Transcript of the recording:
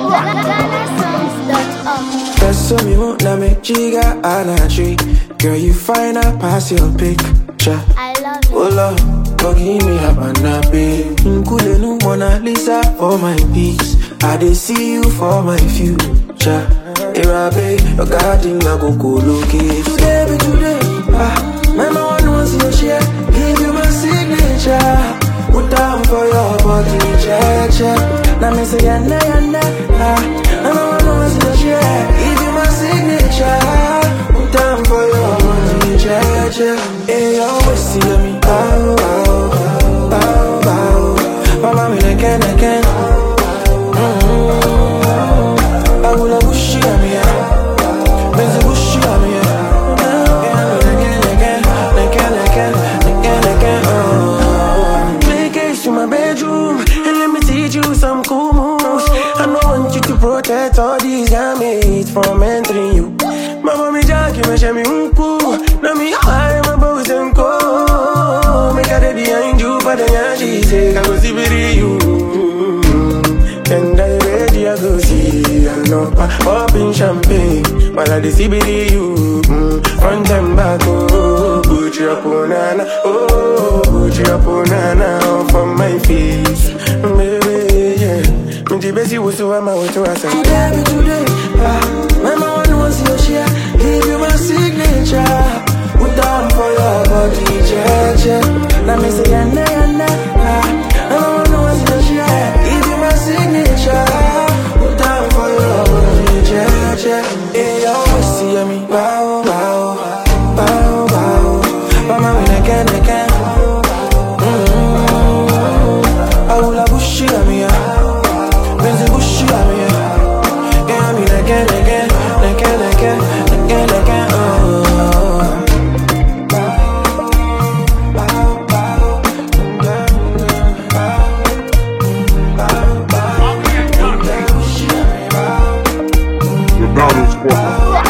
That's so me won't let me jigga on a tree. Girl, you find out past your picture. I love it. Oh Lord, forgive me up and up, babe. Nkule no Mona Lisa for my peace. I dey see you for my future. Hey, my babe, your garden I go locate. Today be today, my man wants your share. Give you my signature. Put down for your body, cha. Now me say yana, my man wants your share. Give you my signature. Put down for your body, cha. Hey, you always see me, bow. Mama me like I can. I will have bushy on me, Benzi bushy on me, Play games to my bedroom and let me teach you some cool moves. I don't want you to protect all these gametes from entering you. My mommy Jackie, me share me unku. Now me high, my bows and go. Make a day behind you, but then she say I go see you. And I ready, I go see. I know, popping champagne while I CBD you. Front and back, oh, put your punana, oh, put your punana from my face, baby, yeah. Me the best you was to have my way to us. Today, my man wants your share. Give you my signature. Put down for your body, cha. Now me say yana, my man wants your share. Give you my signature. Put down for your body, cha. Hey, you always see me, bow. Mama, when I can. I will have bushy on me, Benzi bushy on me, yeah, I mean again, The Battle Squad.